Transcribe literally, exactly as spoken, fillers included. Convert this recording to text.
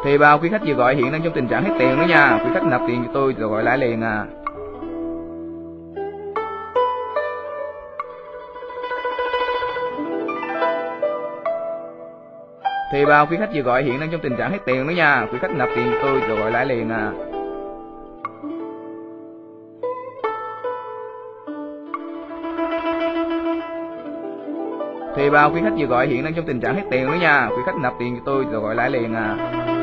Thì bao quý khách vừa gọi hiện đang trong tình trạng hết tiền đó nha. Quý khách nạp tiền cho tôi rồi gọi lại liền à. Thì bao quý khách vừa gọi hiện đang trong tình trạng hết tiền đó nha. Quý khách nạp tiền cho tôi rồi gọi lại liền à. Thì bao quý khách vừa gọi hiện đang trong tình trạng hết tiền đó nha. Quý khách nạp tiền cho tôi rồi gọi lại liền à.